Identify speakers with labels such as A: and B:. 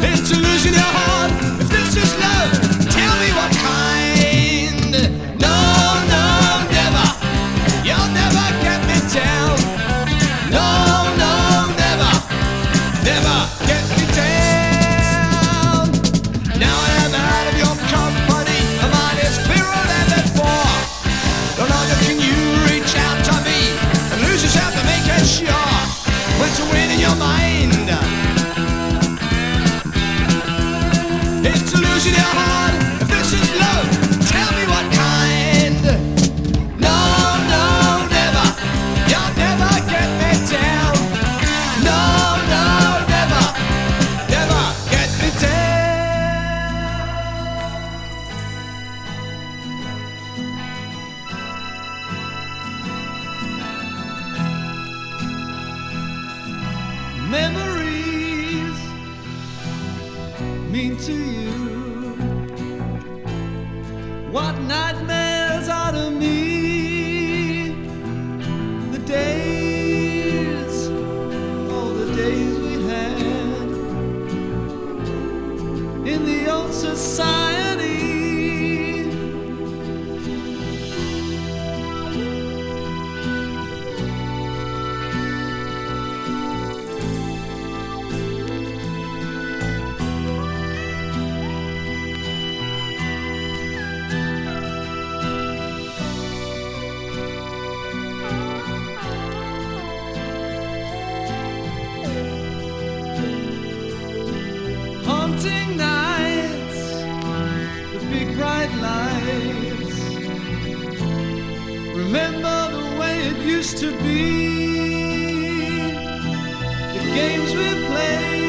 A: It's to losing your heart. If this is love, tell me what kind. No, no, never. You'll never get me down. No, no, never. Never get me down. Now I am out of your company. My mind is clearer than before. No longer can you reach out to me and lose yourself to make it sure. When to win in your mind. It's to lose in your heart. If this is love, tell me what kind. No, no, never. You'll never get me down. No, no, never. Never get me down. Memories mean to you what nightmares are to me. The days, oh the days we had in the old society. Haunting nights, the big bright lights. Remember the way it used to be. The games we played.